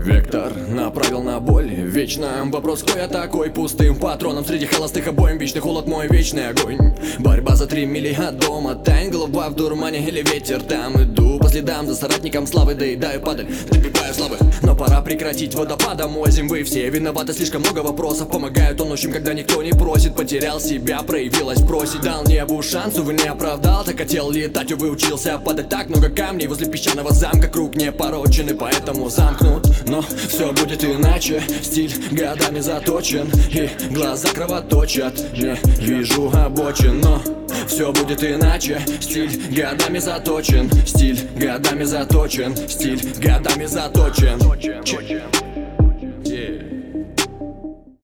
Вектор направил на боль. Вечно вопрос, кто я такой? Пустым патроном среди холостых обоим. Вечный холод, мой вечный огонь. Борьба за 3 мили от дома. Тань, голова в дурмане или ветер там. Иду по следам за соратником славы. Доедаю падаль, добиваю слабых. Но пора прекратить водопадом озим. Вы все виноваты, слишком много вопросов. Помогаю тонущим, когда никто не просит. Потерял себя, проявилась просить. Дал небу шанс, увы, не оправдал. Так хотел летать, увы, учился падать. Так много камней возле песчаного замка. Круг не порочен и поэтому замкнут. Но все будет иначе, стиль годами заточен. И глаза кровоточат, не вижу обочин. Но все будет иначе, стиль годами заточен. Стиль годами заточен, стиль годами заточен.